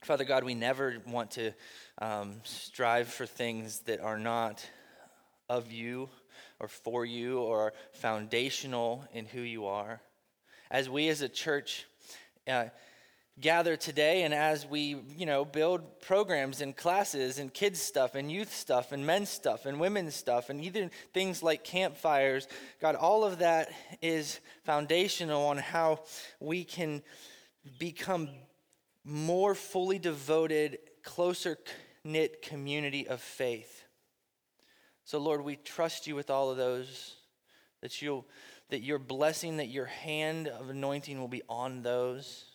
Father God, we never want to strive for things that are not of you or for you or foundational in who you are. As we as a church gather today, and as we, build programs and classes and kids stuff and youth stuff and men's stuff and women's stuff and even things like campfires, God, all of that is foundational on how we can become more fully devoted, closer knit community of faith. So Lord, we trust you with all of those, that your blessing, that your hand of anointing will be on those.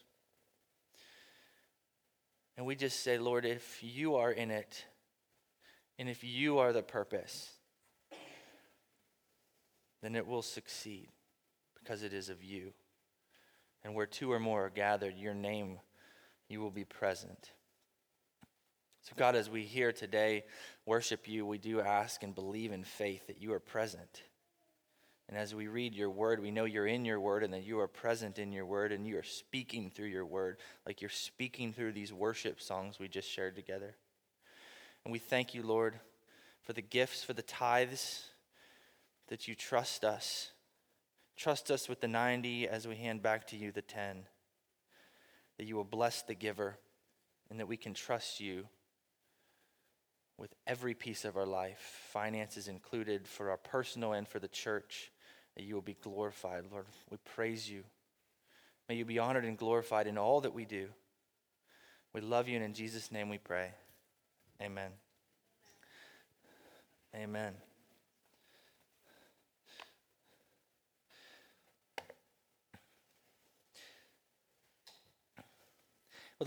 And we just say, Lord, if you are in it, and if you are the purpose, then it will succeed because it is of you. And where two or more are gathered, your name, you will be present. So God, as we here today worship you, we do ask and believe in faith that you are present. And as we read your word, we know you're in your word and that you are present in your word and you are speaking through your word like you're speaking through these worship songs we just shared together. And we thank you, Lord, for the gifts, for the tithes that you trust us. Trust us with the 90 as we hand back to you the 10. That you will bless the giver and that we can trust you with every piece of our life, finances included, for our personal and for the church, that you will be glorified. Lord, we praise you. May you be honored and glorified in all that we do. We love you, and in Jesus' name we pray. Amen. Amen. Well,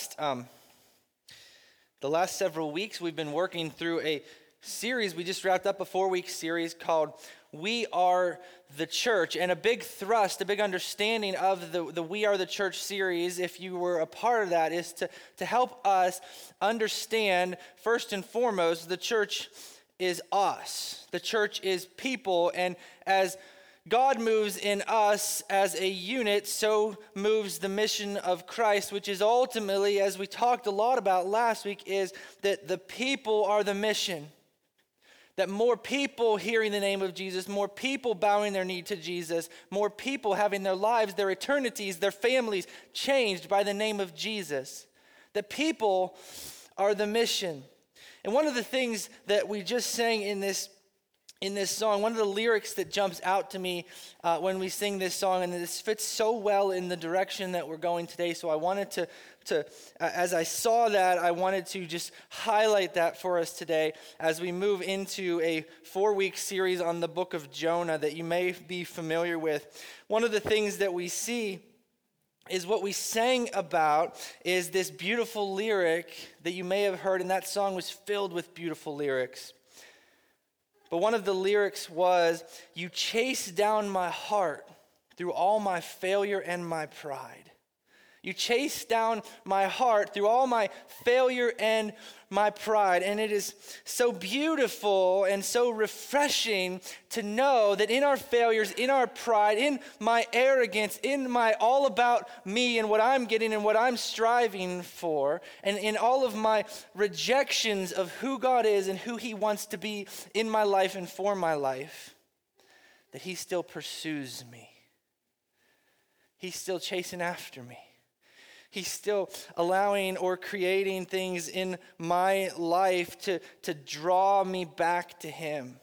the last several weeks, we've been working through a series. We just wrapped up a 4-week series called We Are the Church. And a big thrust, a big understanding of the We Are the Church series, if you were a part of that, is to help us understand, first and foremost, the church is us. The church is people. And as God moves in us as a unit, so moves the mission of Christ, which is ultimately, as we talked a lot about last week, is that the people are the mission. That more people hearing the name of Jesus, more people bowing their knee to Jesus, more people having their lives, their eternities, their families changed by the name of Jesus. That people are the mission. And one of the things that we just sang in this song, one of the lyrics that jumps out to me when we sing this song, and this fits so well in the direction that we're going today, so I wanted to as I saw that, I wanted to just highlight that for us today as we move into a 4-week series on the book of Jonah that you may be familiar with. One of the things that we see is what we sang about is this beautiful lyric that you may have heard, and that song was filled with beautiful lyrics. But one of the lyrics was, "You chase down my heart through all my failure and my pride." You chase down my heart through all my failure and my pride. And it is so beautiful and so refreshing to know that in our failures, in our pride, in my arrogance, in my all about me and what I'm getting and what I'm striving for, and in all of my rejections of who God is and who he wants to be in my life and for my life, that he still pursues me. He's still chasing after me. He's still allowing or creating things in my life to draw me back to him.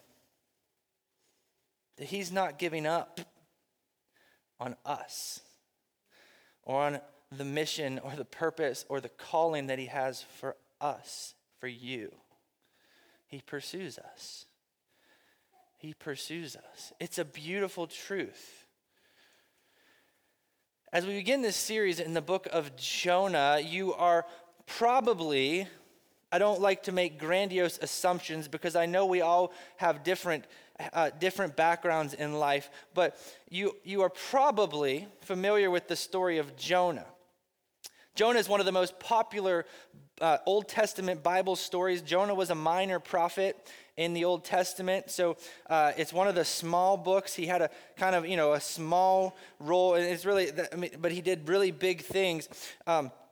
That he's not giving up on us or on the mission or the purpose or the calling that he has for us, for you. He pursues us. He pursues us. It's a beautiful truth. As we begin this series in the book of Jonah, you are probably, I don't like to make grandiose assumptions because I know we all have different backgrounds in life, but you are probably familiar with the story of Jonah. Jonah is one of the most popular Old Testament Bible stories. Jonah was a minor prophet in the Old Testament, so it's one of the small books. He had a kind of, a small role, and it's really, but he did really big things.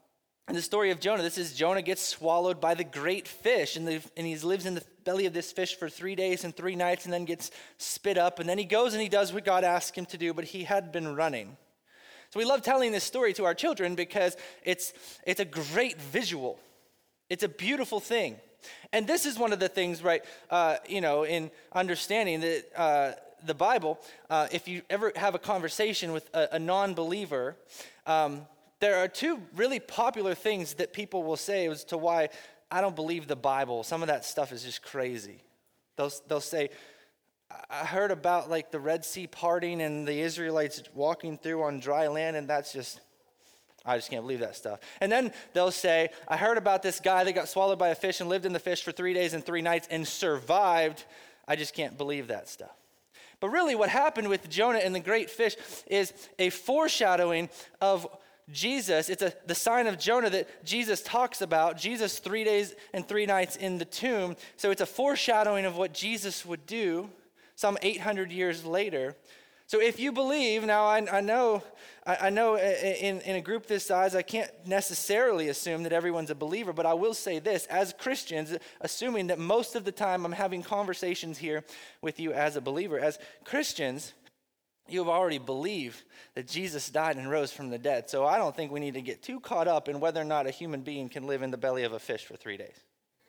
in the story of Jonah, this is Jonah gets swallowed by the great fish, and he lives in the belly of this fish for 3 days and 3 nights, and then gets spit up, and then he goes and he does what God asked him to do, but he had been running. So we love telling this story to our children because it's a great visual. It's a beautiful thing. And this is one of the things, right, in understanding that the Bible, if you ever have a conversation with a non-believer, there are two really popular things that people will say as to why I don't believe the Bible. Some of that stuff is just crazy. They'll say, I heard about like the Red Sea parting and the Israelites walking through on dry land, and I just can't believe that stuff. And then they'll say, I heard about this guy that got swallowed by a fish and lived in the fish for 3 days and 3 nights and survived. I just can't believe that stuff. But really what happened with Jonah and the great fish is a foreshadowing of Jesus. It's the sign of Jonah that Jesus talks about. Jesus 3 days and 3 nights in the tomb. So it's a foreshadowing of what Jesus would do some 800 years later. So if you believe, now I know in a group this size, I can't necessarily assume that everyone's a believer, but I will say this, as Christians, assuming that most of the time I'm having conversations here with you as a believer, as Christians, you have already believed that Jesus died and rose from the dead. So I don't think we need to get too caught up in whether or not a human being can live in the belly of a fish for 3 days.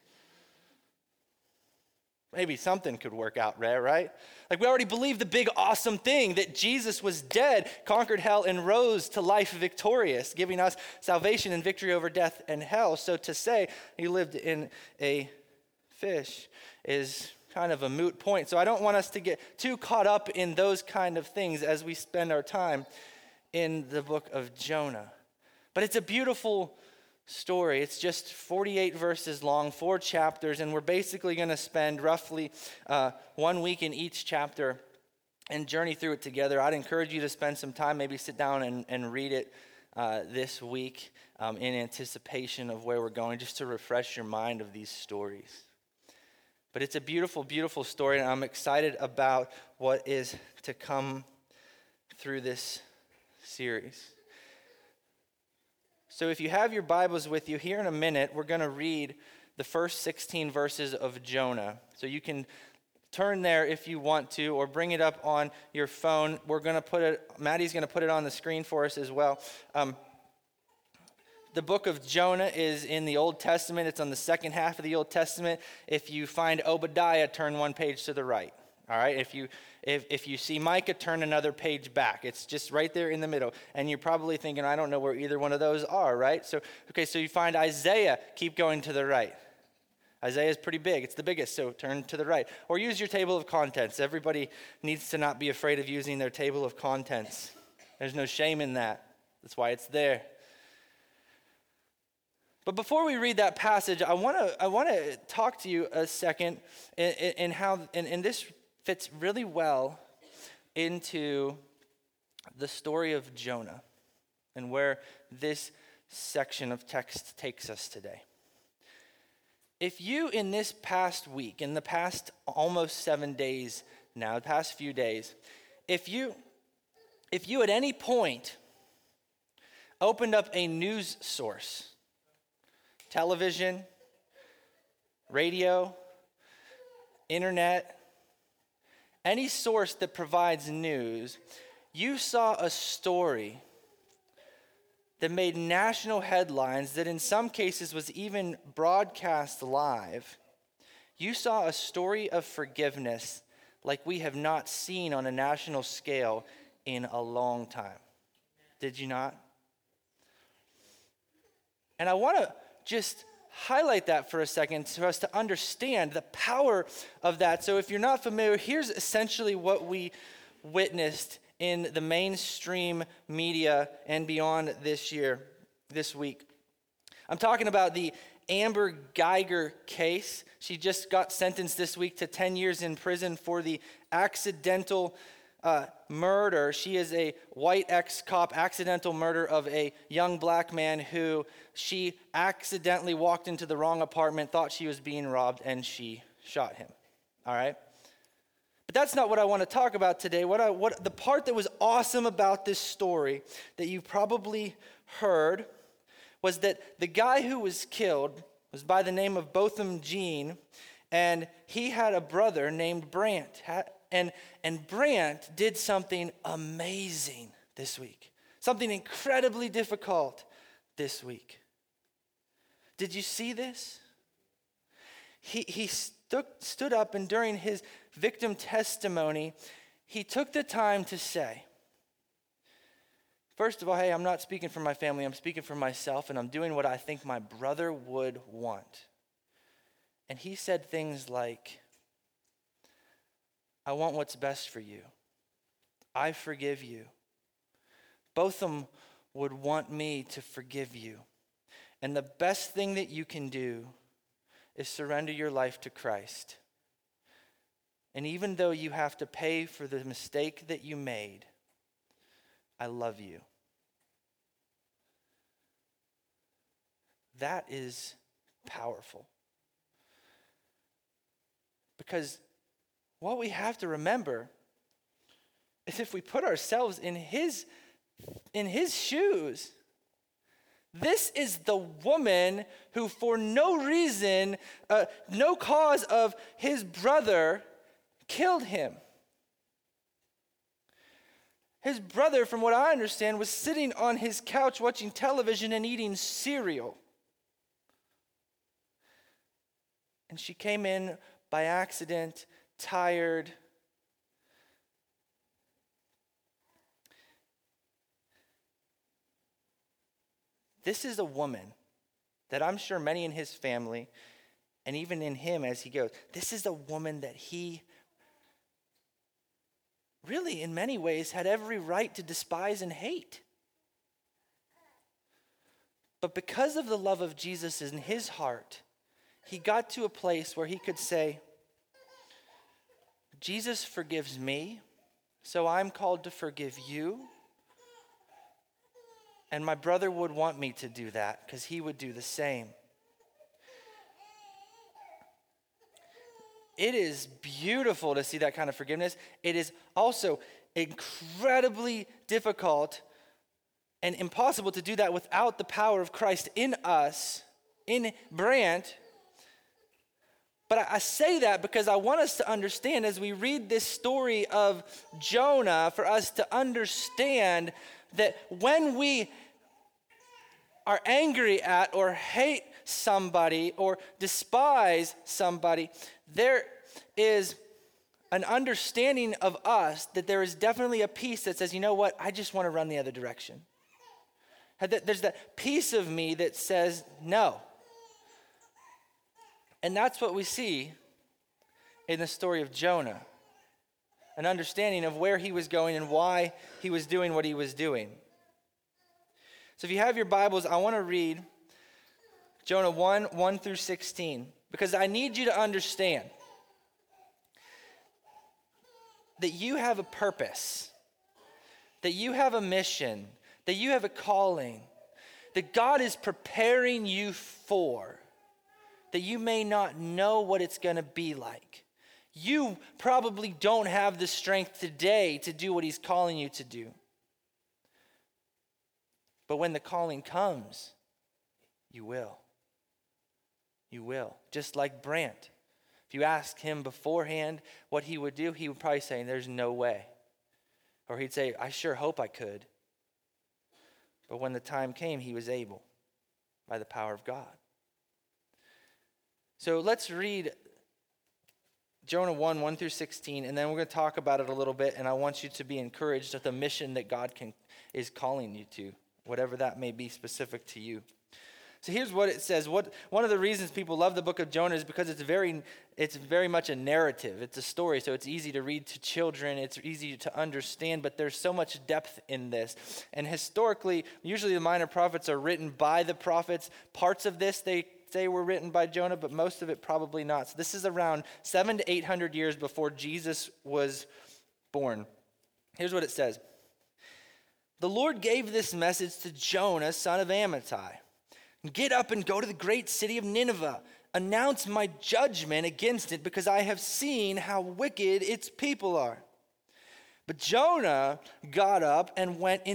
Maybe something could work out there, right? Like we already believe the big awesome thing that Jesus was dead, conquered hell, and rose to life victorious, giving us salvation and victory over death and hell. So to say he lived in a fish is kind of a moot point. So I don't want us to get too caught up in those kind of things as we spend our time in the book of Jonah. But it's a beautiful story. It's just 48 verses long, 4 chapters, and we're basically going to spend roughly 1 week in each chapter and journey through it together. I'd encourage you to spend some time, maybe sit down and read it this week in anticipation of where we're going, just to refresh your mind of these stories. But it's a beautiful, beautiful story, and I'm excited about what is to come through this series. So if you have your Bibles with you, here in a minute, we're going to read the first 16 verses of Jonah. So you can turn there if you want to, or bring it up on your phone. Maddie's going to put it on the screen for us as well. The book of Jonah is in the Old Testament. It's on the second half of the Old Testament. If you find Obadiah, turn 1 page to the right. All right, if you see Micah, turn another page back. It's just right there in the middle. And you're probably thinking, I don't know where either one of those are, right? So you find Isaiah, keep going to the right. Isaiah is pretty big. It's the biggest, so turn to the right. Or use your table of contents. Everybody needs to not be afraid of using their table of contents. There's no shame in that. That's why it's there. But before we read that passage, I want to talk to you a second in how this fits really well into the story of Jonah and where this section of text takes us today. If you, in this past week, in the past almost 7 days now, the past few days, if you at any point opened up a news source, television, radio, internet, any source that provides news, you saw a story that made national headlines, that in some cases was even broadcast live. You saw a story of forgiveness like we have not seen on a national scale in a long time. Did you not? And I want to just highlight that for a second for us to understand the power of that. So if you're not familiar, here's essentially what we witnessed in the mainstream media and beyond this week. I'm talking about the Amber Guyger case. She just got sentenced this week to 10 years in prison for the accidental murder. She is a white ex-cop, accidental murder of a young black man who she accidentally walked into the wrong apartment, thought she was being robbed, and she shot him. All right? But that's not what I want to talk about today. What the part that was awesome about this story that you probably heard was that the guy who was killed was by the name of Botham Jean, and he had a brother named Brant. And Brant did something amazing this week, something incredibly difficult this week. Did you see this? He stood up, and during his victim testimony, he took the time to say, first of all, hey, I'm not speaking for my family, I'm speaking for myself, and I'm doing what I think my brother would want. And he said things like, I want what's best for you. I forgive you. Botham would want me to forgive you. And the best thing that you can do is surrender your life to Christ. And even though you have to pay for the mistake that you made, I love you. That is powerful. Because what we have to remember is if we put ourselves in his shoes, this is the woman who for no reason, no cause of his brother, killed him. His brother, from what I understand, was sitting on his couch watching television and eating cereal. And she came in by accident, tired. This is a woman that I'm sure many in his family, and even in him as he goes, this is a woman that he really, in many ways, had every right to despise and hate. But because of the love of Jesus in his heart, he got to a place where he could say, Jesus forgives me, so I'm called to forgive you. And my brother would want me to do that because he would do the same. It is beautiful to see that kind of forgiveness. It is also incredibly difficult and impossible to do that without the power of Christ in us, in Brant. But I say that because I want us to understand as we read this story of Jonah, for us to understand that when we are angry at or hate somebody or despise somebody, there is an understanding of us that there is definitely a piece that says, you know what, I just want to run the other direction. There's that piece of me that says no. And that's what we see in the story of Jonah. An understanding of where he was going and why he was doing what he was doing. So if you have your Bibles, I want to read Jonah 1 through 16. Because I need you to understand that you have a purpose, that you have a mission, that you have a calling, that God is preparing you for, that you may not know what it's going to be like. You probably don't have the strength today to do what he's calling you to do. But when the calling comes, you will. You will. Just like Brant. If you asked him beforehand what he would do, he would probably say, there's no way. Or he'd say, I sure hope I could. But when the time came, he was able by the power of God. So let's read Jonah 1 through 16, and then we're going to talk about it a little bit, and I want you to be encouraged at the mission that God is calling you to, whatever that may be specific to you. So here's what it says. One of the reasons people love the book of Jonah is because it's very much a narrative. It's a story, so it's easy to read to children. It's easy to understand, but there's so much depth in this. And historically, usually the minor prophets are written by the prophets. Parts of this, they say were written by Jonah, but most of it probably not. So this is around 700 to 800 years before Jesus was born. Here's what it says. The Lord gave this message to Jonah, son of Amittai. Get up and go to the great city of Nineveh. Announce my judgment against it because I have seen how wicked its people are. But Jonah got up and went in the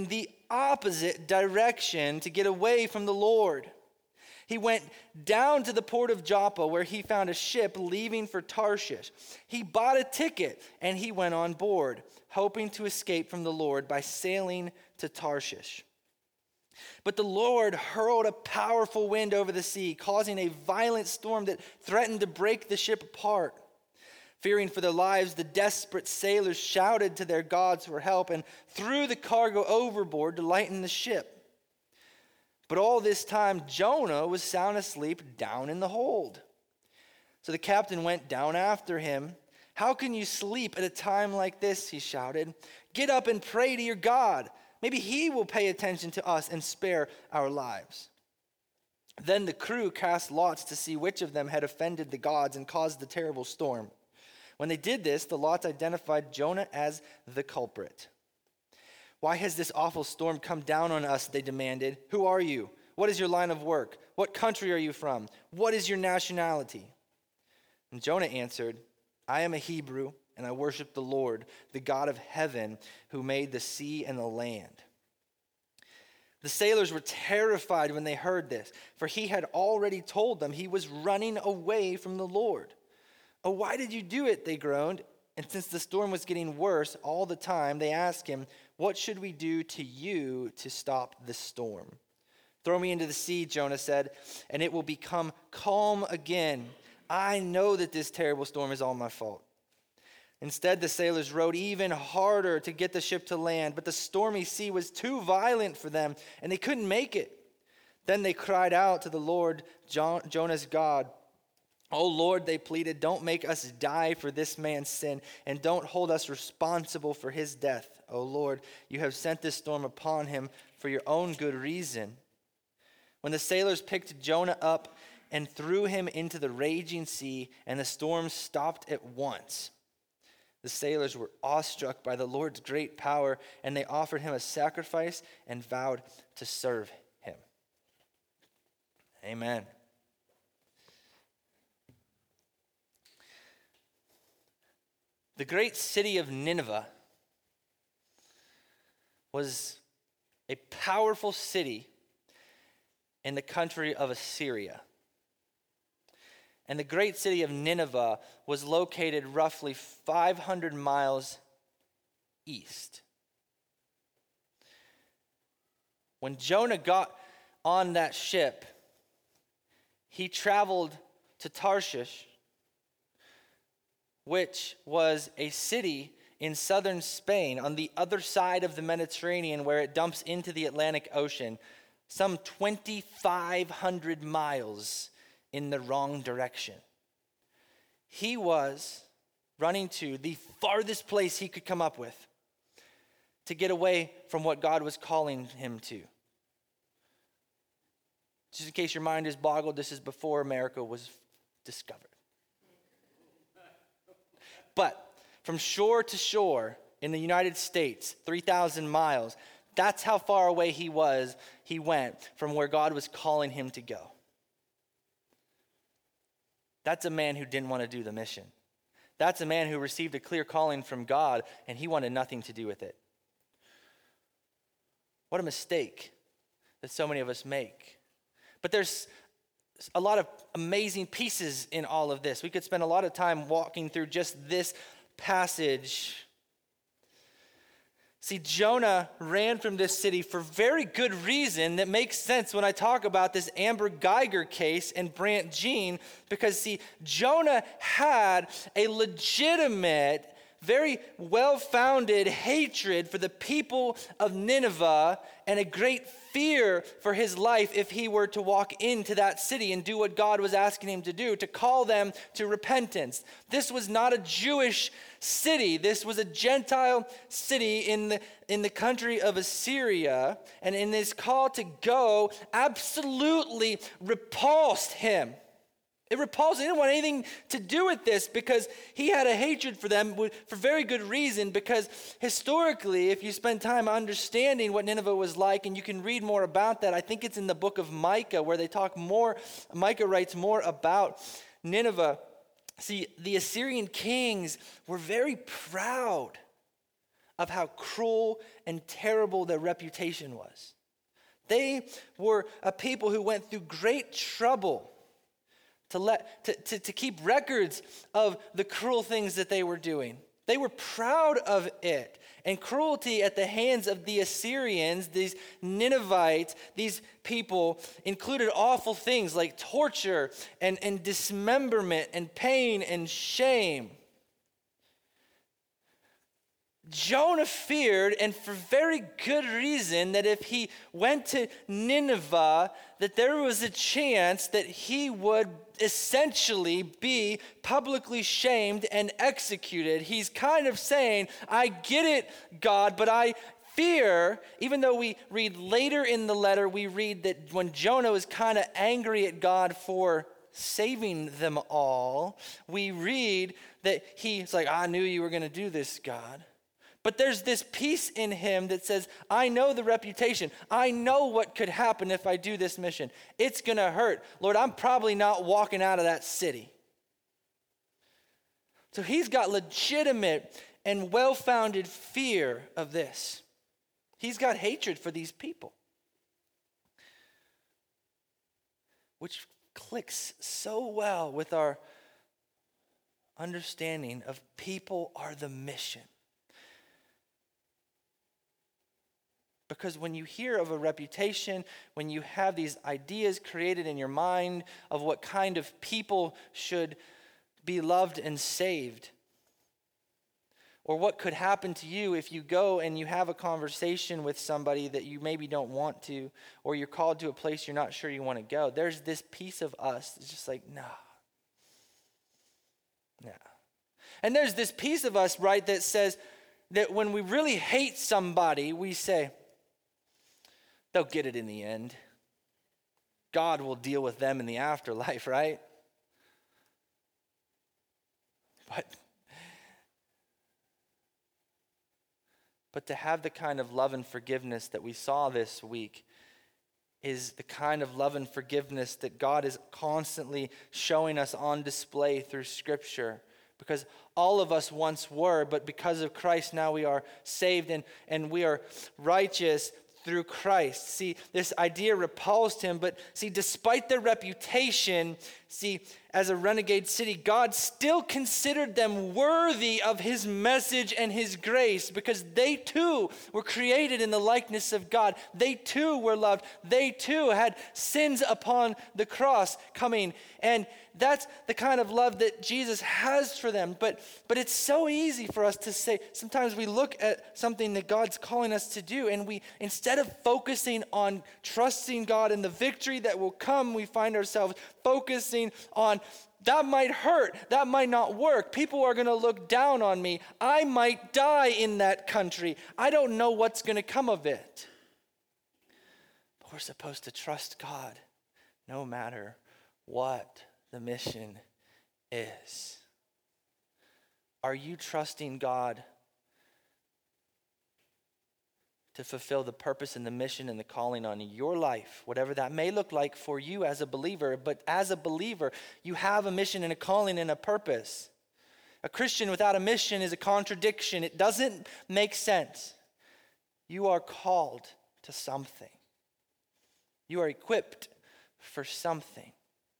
opposite direction to get away from the Lord. He went down to the port of Joppa, where he found a ship leaving for Tarshish. He bought a ticket and he went on board, hoping to escape from the Lord by sailing to Tarshish. But the Lord hurled a powerful wind over the sea, causing a violent storm that threatened to break the ship apart. Fearing for their lives, the desperate sailors shouted to their gods for help and threw the cargo overboard to lighten the ship. But all this time, Jonah was sound asleep down in the hold. So the captain went down after him. "How can you sleep at a time like this?" he shouted. "Get up and pray to your God. Maybe he will pay attention to us and spare our lives." Then the crew cast lots to see which of them had offended the gods and caused the terrible storm. When they did this, the lots identified Jonah as the culprit. "Why has this awful storm come down on us?" they demanded. "Who are you? What is your line of work? What country are you from? What is your nationality?" And Jonah answered, "I am a Hebrew, and I worship the Lord, the God of heaven, who made the sea and the land." The sailors were terrified when they heard this, for he had already told them he was running away from the Lord. "Oh, why did you do it?" they groaned. And since the storm was getting worse all the time, they asked him, "What should we do to you to stop the storm?" "Throw me into the sea," Jonah said, "and it will become calm again. I know that this terrible storm is all my fault." Instead, the sailors rowed even harder to get the ship to land, but the stormy sea was too violent for them, and they couldn't make it. Then they cried out to the Lord, Jonah's God. "Oh Lord," they pleaded, "don't make us die for this man's sin, and don't hold us responsible for his death. Oh Lord, you have sent this storm upon him for your own good reason." When the sailors picked Jonah up and threw him into the raging sea, and the storm stopped at once, the sailors were awestruck by the Lord's great power, and they offered him a sacrifice and vowed to serve him. Amen. The great city of Nineveh was a powerful city in the country of Assyria. And the great city of Nineveh was located roughly 500 miles east. When Jonah got on that ship, he traveled to Tarshish, which was a city in southern Spain on the other side of the Mediterranean where it dumps into the Atlantic Ocean, some 2,500 miles in the wrong direction. He was running to the farthest place he could come up with to get away from what God was calling him to. Just in case your mind is boggled, this is before America was discovered. But from shore to shore in the United States, 3,000 miles, that's how far away he went from where God was calling him to go. That's a man who didn't want to do the mission. That's a man who received a clear calling from God, and he wanted nothing to do with it. What a mistake that so many of us make. But there's a lot of amazing pieces in all of this. We could spend a lot of time walking through just this passage. See, Jonah ran from this city for very good reason that makes sense when I talk about this Amber Geiger case and Brant Jean, because see, Jonah had a legitimate, very well-founded hatred for the people of Nineveh and a great fear for his life if he were to walk into that city and do what God was asking him to do, to call them to repentance. This was not a Jewish city. This was a Gentile city in the country of Assyria, and in this call to go absolutely repulsed him. It repulsed him. He didn't want anything to do with this because he had a hatred for them for very good reason, because historically, if you spend time understanding what Nineveh was like, and you can read more about that, I think it's in the book of Micah where they talk more, Micah writes more about Nineveh. See, the Assyrian kings were very proud of how cruel and terrible their reputation was. They were a people who went through great trouble to keep records of the cruel things that they were doing. They were proud of it. And cruelty at the hands of the Assyrians, these Ninevites, these people, included awful things like torture and dismemberment and pain and shame. Jonah feared, and for very good reason, that if he went to Nineveh, that there was a chance that he would essentially be publicly shamed and executed. He's kind of saying, I get it, God, but I fear, even though we read later in the letter, we read that when Jonah was kind of angry at God for saving them all, we read that he's like, I knew you were going to do this, God. But there's this peace in him that says, I know the reputation. I know what could happen if I do this mission. It's going to hurt. Lord, I'm probably not walking out of that city. So he's got legitimate and well-founded fear of this. He's got hatred for these people, which clicks so well with our understanding of people are the mission. Because when you hear of a reputation, when you have these ideas created in your mind of what kind of people should be loved and saved, or what could happen to you if you go and you have a conversation with somebody that you maybe don't want to, or you're called to a place you're not sure you want to go, there's this piece of us that's just like, nah. And there's this piece of us, right, that says that when we really hate somebody, we say, they'll get it in the end. God will deal with them in the afterlife, right? But to have the kind of love and forgiveness that we saw this week is the kind of love and forgiveness that God is constantly showing us on display through Scripture. Because all of us once were, but because of Christ now we are saved and we are righteous through Christ. See, this idea repulsed him, but see, despite their reputation, see, as a renegade city, God still considered them worthy of his message and his grace because they too were created in the likeness of God. They too were loved. They too had sins upon the cross coming. And that's the kind of love that Jesus has for them. But it's so easy for us to say, sometimes we look at something that God's calling us to do, and we, instead of focusing on trusting God and the victory that will come, we find ourselves focusing on, that might hurt, that might not work. People are going to look down on me. I might die in that country. I don't know what's going to come of it. But we're supposed to trust God no matter what the mission is. Are you trusting God to fulfill the purpose and the mission and the calling on your life, whatever that may look like for you as a believer? But as a believer, you have a mission and a calling and a purpose. A Christian without a mission is a contradiction. It doesn't make sense. You are called to something. You are equipped for something.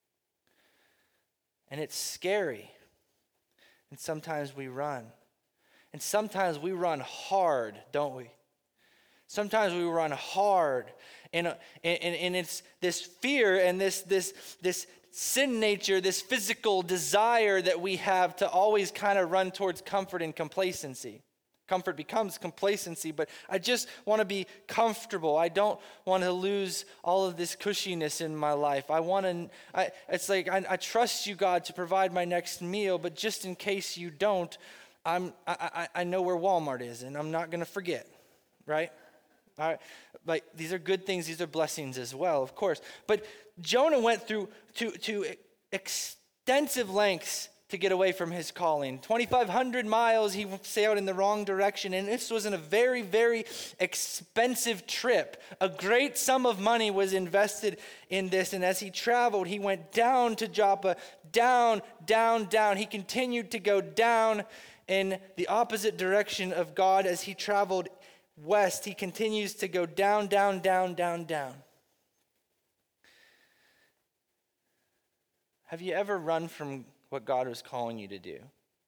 And it's scary. And sometimes we run. And sometimes we run hard, don't we? Sometimes we run hard. And it's this fear and this sin nature, this physical desire that we have to always kind of run towards comfort and complacency. Comfort becomes complacency, but I just want to be comfortable. I don't want to lose all of this cushiness in my life. It's like I trust you, God, to provide my next meal, but just in case you don't, I know where Walmart is, and I'm not going to forget, right? All right, like these are good things. These are blessings as well, of course. But Jonah went through to extensive lengths to get away from his calling. 2,500 miles he sailed in the wrong direction, and this was in a very, very expensive trip. A great sum of money was invested in this, and as he traveled, he went down to Joppa, down, down, down. He continued to go down, in the opposite direction of God as he traveled west. He continues to go down, down, down, down, down. Have you ever run from what God was calling you to do?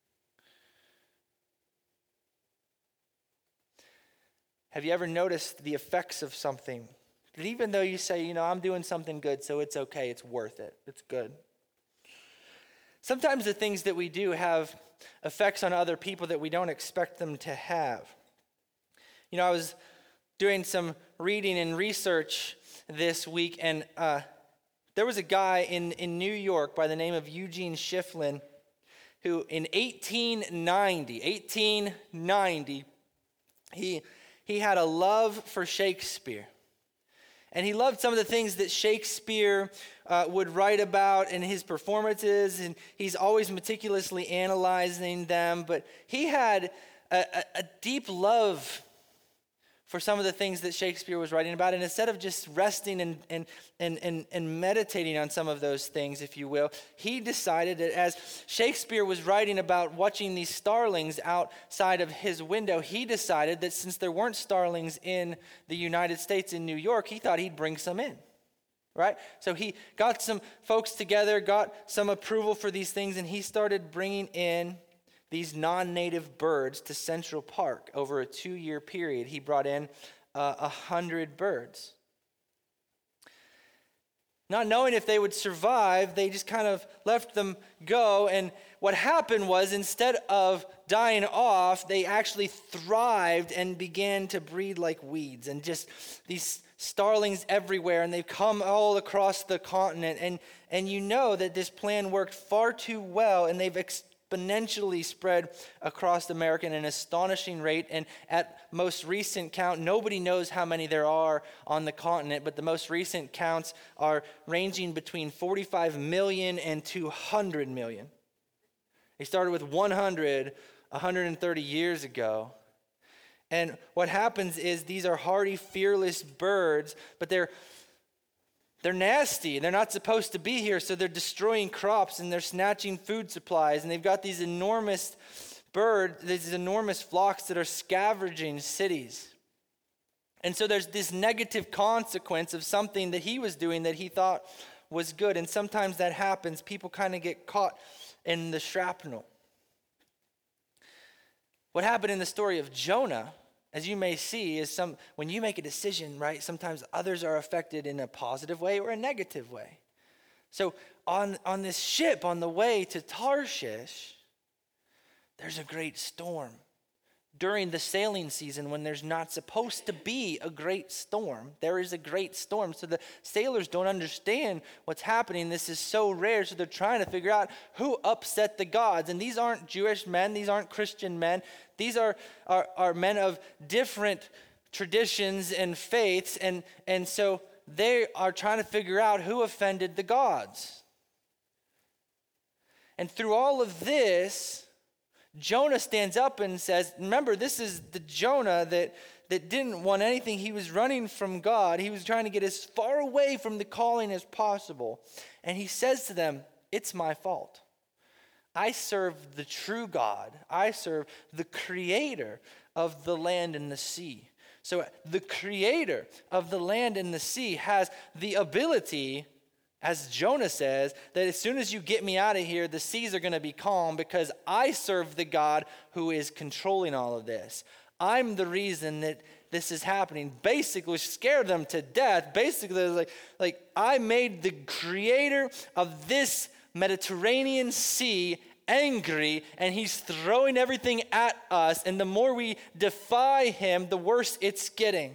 Have you ever noticed the effects of something? That even though you say, I'm doing something good, so it's okay, it's worth it, it's good. Sometimes the things that we do have effects on other people that we don't expect them to have. I was doing some reading and research this week, and there was a guy in New York by the name of Eugene Schieffelin who in 1890, he had a love for Shakespeare. And he loved some of the things that Shakespeare would write about in his performances, and he's always meticulously analyzing them. But he had a deep love for some of the things that Shakespeare was writing about. And instead of just resting and meditating on some of those things, if you will, he decided that as Shakespeare was writing about watching these starlings outside of his window, he decided that since there weren't starlings in the United States, in New York, he thought he'd bring some in. Right? So he got some folks together, got some approval for these things, and he started bringing in these non-native birds to Central Park. Over a 2-year period, he brought in 100 birds. Not knowing if they would survive, they just kind of let them go. And what happened was, instead of dying off, they actually thrived and began to breed like weeds. And just these starlings everywhere, and they've come all across the continent. And you know that this plan worked far too well, and they've exponentially spread across America at an astonishing rate. And at most recent count, nobody knows how many there are on the continent, but the most recent counts are ranging between 45 million and 200 million. They started with 130 years ago. And what happens is these are hardy, fearless birds, but they're nasty. They're not supposed to be here, so they're destroying crops and they're snatching food supplies. And they've got these enormous birds, these enormous flocks that are scavenging cities. And so there's this negative consequence of something that he was doing that he thought was good. And sometimes that happens. People kind of get caught in the shrapnel. What happened in the story of Jonah, as you may see, is when you make a decision, right, sometimes others are affected in a positive way or a negative way. So on this ship, on the way to Tarshish, there's a great storm. During the sailing season, when there's not supposed to be a great storm, there is a great storm. So the sailors don't understand what's happening. This is so rare, so they're trying to figure out who upset the gods. And these aren't Jewish men. These aren't Christian men. These are men of different traditions and faiths. And so they are trying to figure out who offended the gods. And through all of this, Jonah stands up and says, remember, this is the Jonah that didn't want anything. He was running from God. He was trying to get as far away from the calling as possible. And he says to them, it's my fault. I serve the true God. I serve the creator of the land and the sea. So the creator of the land and the sea has the ability, as Jonah says, that as soon as you get me out of here, the seas are going to be calm because I serve the God who is controlling all of this. I'm the reason that this is happening. Basically, scared them to death. Basically, it was like I made the creator of this Mediterranean Sea angry, and he's throwing everything at us. And the more we defy him, the worse it's getting.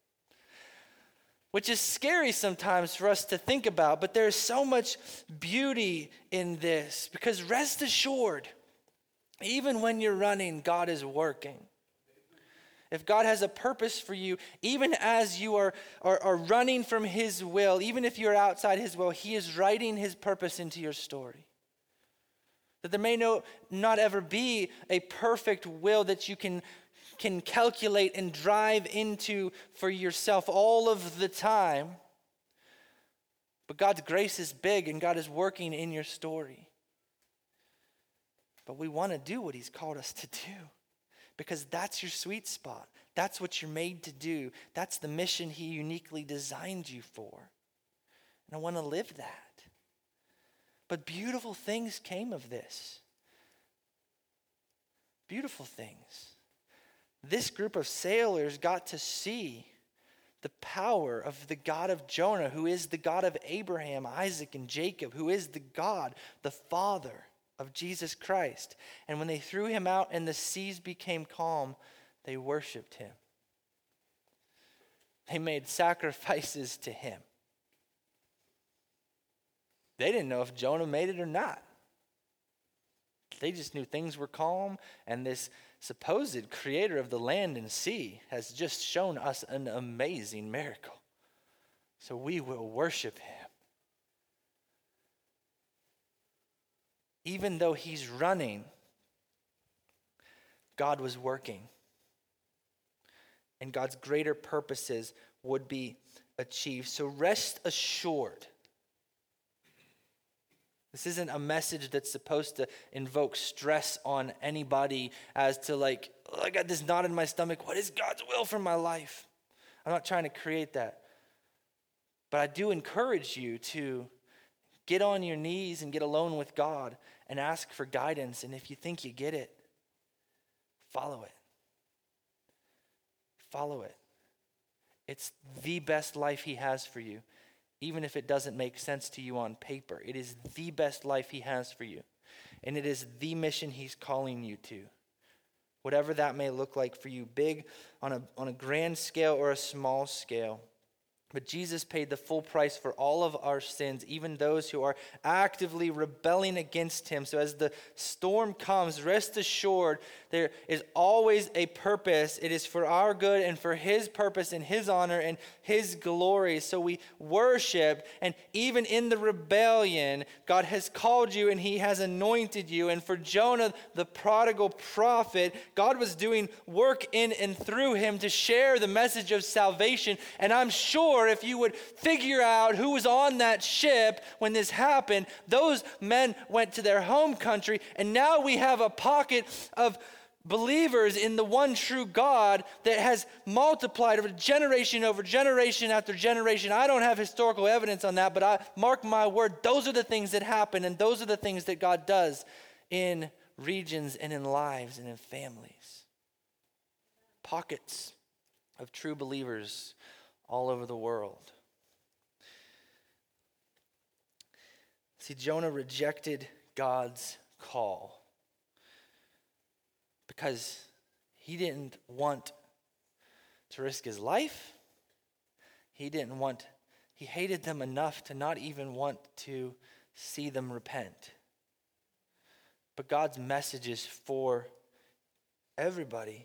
Which is scary sometimes for us to think about, but there's so much beauty in this. Because rest assured, even when you're running, God is working. If God has a purpose for you, even as you are running from his will, even if you're outside his will, he is writing his purpose into your story. That there may not ever be a perfect will that you can calculate and drive into for yourself all of the time. But God's grace is big and God is working in your story. But we want to do what he's called us to do because that's your sweet spot. That's what you're made to do. That's the mission he uniquely designed you for. And I want to live that. But beautiful things came of this. Beautiful things. This group of sailors got to see the power of the God of Jonah, who is the God of Abraham, Isaac, and Jacob, who is the God, the Father of Jesus Christ. And when they threw him out and the seas became calm, they worshiped him. They made sacrifices to him. They didn't know if Jonah made it or not. They just knew things were calm, and this supposed creator of the land and sea has just shown us an amazing miracle. So we will worship him. Even though he's running, God was working. And God's greater purposes would be achieved. So rest assured. This isn't a message that's supposed to invoke stress on anybody as to like, oh, I got this knot in my stomach. What is God's will for my life? I'm not trying to create that. But I do encourage you to get on your knees and get alone with God and ask for guidance. And if you think you get it, follow it. Follow it. It's the best life he has for you. Even if it doesn't make sense to you on paper, it is the best life he has for you. And it is the mission he's calling you to. Whatever that may look like for you, big on a grand scale or a small scale. But Jesus paid the full price for all of our sins, even those who are actively rebelling against him. So as the storm comes, rest assured there is always a purpose. It is for our good and for his purpose and his honor and his glory. So we worship, and even in the rebellion, God has called you and he has anointed you. And for Jonah, the prodigal prophet, God was doing work in and through him to share the message of salvation. And I'm sure if you would figure out who was on that ship when this happened, those men went to their home country, and now we have a pocket of believers in the one true God that has multiplied over generation after generation. I don't have historical evidence on that, but I mark my word, those are the things that happen, and those are the things that God does in regions and in lives and in families. Pockets of true believers all over the world. See, Jonah rejected God's call because he didn't want to risk his life. He hated them enough to not even want to see them repent. But God's message is for everybody.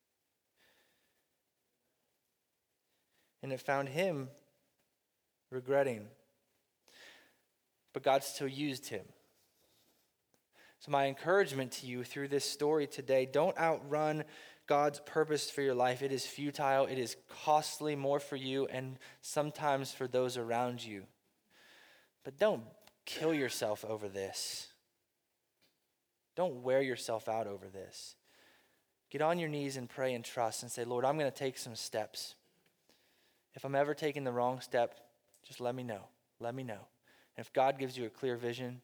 And it found him regretting. But God still used him. So my encouragement to you through this story today, don't outrun God's purpose for your life. It is futile. It is costly, more for you and sometimes for those around you. But don't kill yourself over this. Don't wear yourself out over this. Get on your knees and pray and trust and say, Lord, I'm going to take some steps. If I'm ever taking the wrong step, just let me know. Let me know. And if God gives you a clear vision,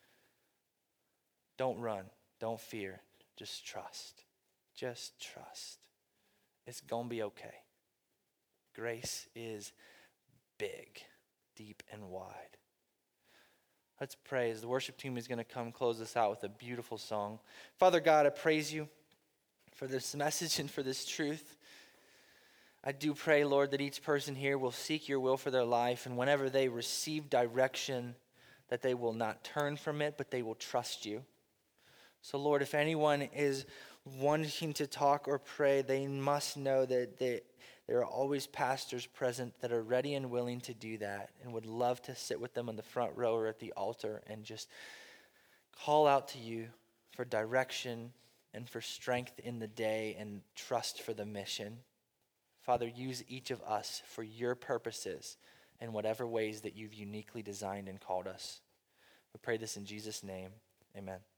don't run. Don't fear. Just trust. Just trust. It's going to be okay. Grace is big, deep, and wide. Let's pray as the worship team is going to come close us out with a beautiful song. Father God, I praise you for this message and for this truth. I do pray, Lord, that each person here will seek your will for their life, and whenever they receive direction, that they will not turn from it, but they will trust you. So, Lord, if anyone is wanting to talk or pray, they must know that there are always pastors present that are ready and willing to do that and would love to sit with them on the front row or at the altar and just call out to you for direction and for strength in the day and trust for the mission. Father, use each of us for your purposes in whatever ways that you've uniquely designed and called us. We pray this in Jesus' name. Amen.